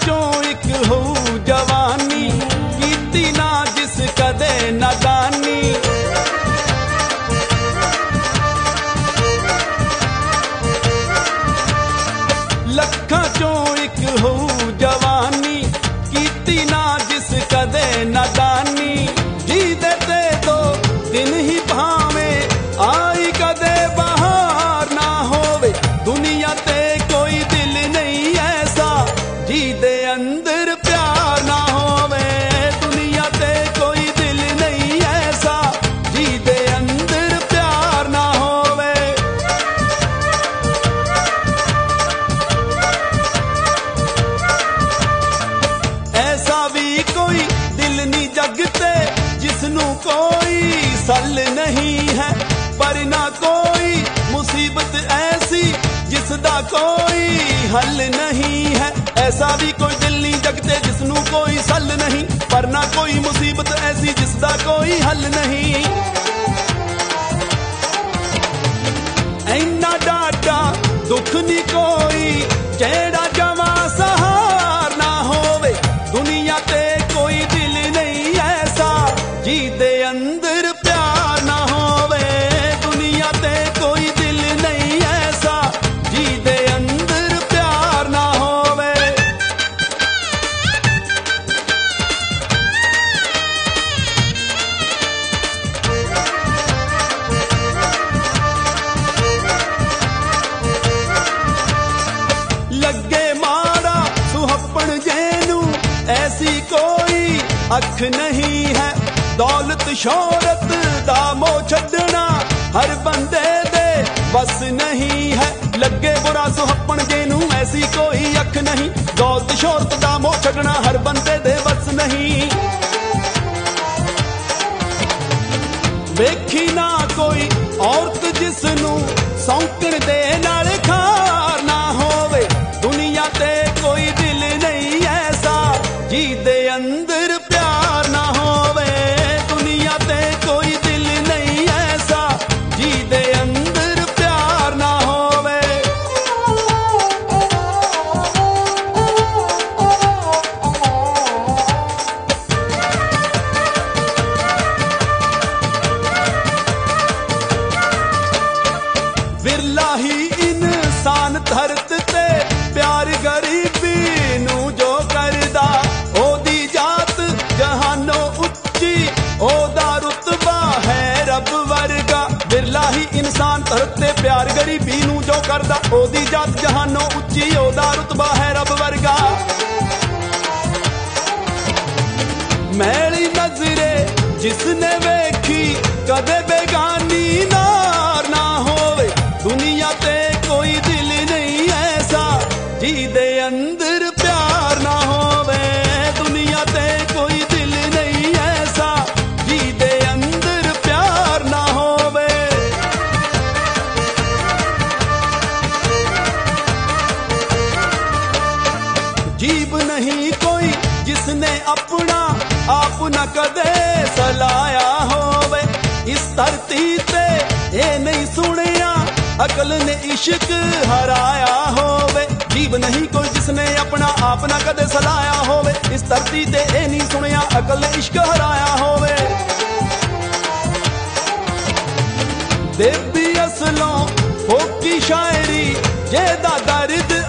चों एक हो जवानी कीती ना जिस कदे नादानी। लखां चों एक हो जवानी कीती ना जिस कदे नादानी। जी देते तो दिन ही भावे आई कदे बहार ना होवे। दुनिया ते कोई दिल नहीं ऐसा जी दे अंदर प्यार ना होवे। दुनिया ते कोई दिल नहीं ऐसा जी दे अंदर प्यार ना होवे। ऐसा भी कोई दिल नहीं जगते जिसनू कोई सल नहीं है। पर ना कोई मुसीबत ऐसी जिसदा कोई हल नहीं है। ऐसा भी कोई दिल नहीं जगते जिसनू कोई सल नहीं। पर ना कोई मुसीबत ऐसी जिसदा कोई हल नहीं। ऐना डाटा दुख नहीं कोई जेड़ा जमा सहार ना होवे। दुनिया ते कोई दिल नहीं ऐसा जी दे अंदर प्यार ना होवे। दुनिया ते कोई दिल नहीं ऐसा जी दे अंदर प्यार ना होवे। लगे माड़ा सुहप्पण जेनू ऐसी कोई अख नहीं है। दौलत शोहरत दा मोह छड्डना हर बंदे दे बस नहीं है। लगे बुरा सुहप्पण जेनू ऐसी कोई अख नहीं। दौलत शोहरत दा मोह छड्डना हर बंदे दे बस नहीं। वेखी ना कोई औरत जिसनू सौंकण दे नाल खार ना होवे। दुनिया ते कोई दिल नहीं ऐसा जी दे अंदर प्यार ना होवे। दुनिया ते कोई दिल नहीं ऐसा जी दे अंदर प्यार ना होवे। बिरला ही इंसान धरत ते प्यार गरीबी नू जो करदा। ओदी जात जहानो उच्ची ओदा रुतबा है रब वर्गा। बिरला ही इंसान धरत ते प्यार गरीबी नू जो करदा। ओदी जात जहानो उच्ची ओदा रुतबा है रब वर्गा। मैली नजरे जिसने वेखी कदे बेगानी नार ना होवे। दुनिया ते कोई दिल नहीं ऐसा जी दे अंदर प्यार ना होवे। दुनिया ते कोई दिल नहीं ऐसा जी दे अंदर प्यार ना होवे। जीब नहीं कोई जिसने अपना आप न कदे सलाया होवे। इस धरती ते ये नहीं सुनिया अकल ने इश्क हराया होवे। जीव नहीं कोई जिसने अपना आप न कदे सलाया होवे। इस धरती ते ये नहीं सुनिया अकल ने इश्क हराया होवे। देवी असलों फोकी शायरी जेदा दर्द